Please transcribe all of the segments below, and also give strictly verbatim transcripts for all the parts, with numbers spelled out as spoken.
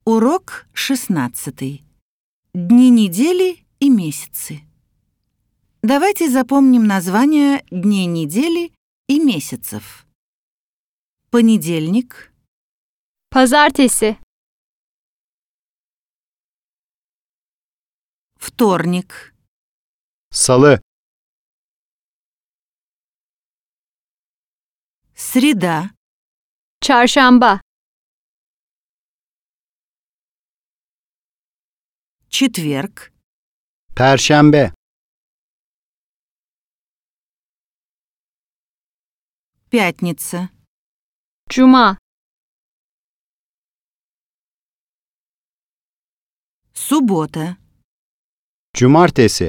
Урок шестнадцатый. Дни недели и месяцы. Давайте запомним названия дней недели и месяцев. Понедельник, Pazartesi, вторник, Salı, среда, Çarşamba, четверг, Perşembe, пятница, Cuma, суббота, Cumartesi,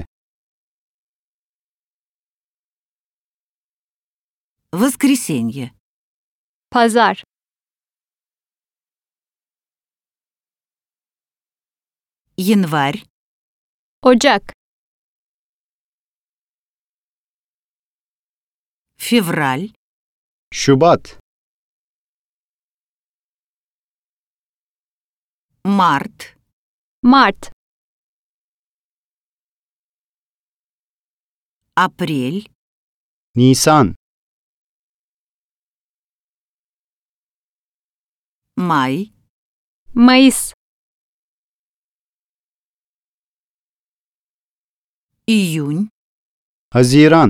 воскресенье, Pazar, январь, Ocak, февраль, Şubat, март, Mart, апрель, Nisan, май, Mayıs, июнь, Haziran,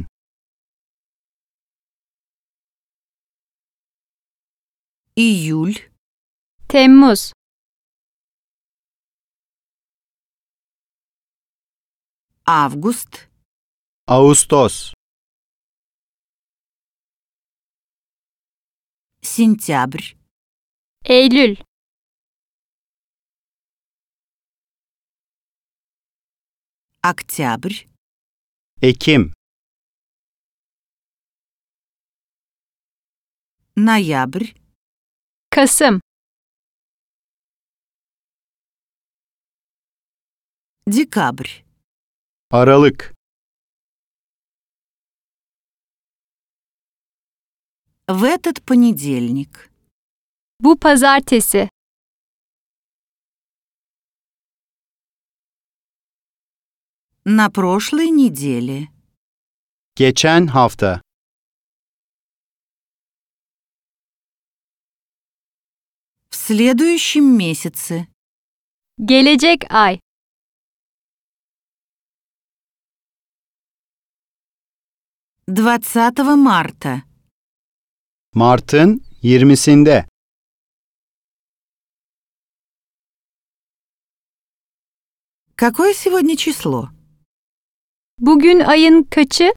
июль, Temmuz, август, Ağustos, сентябрь, Eylül, октябрь, Ekim, ноябрь, Kasım, декабрь. Aralık, В этот понедельник, bu pazartesi, на прошлой неделе, geçen hafta, в следующем месяце, gelecek ay, двадцатого марта, Mart'ın yirmisinde, Какое сегодня число? bugün ayın kaçı?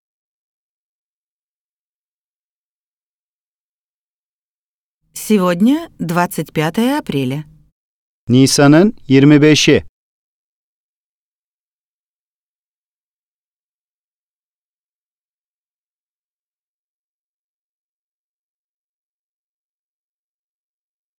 Сегодня двадцать пятое апреля. Nisan'ın yirmi beşi,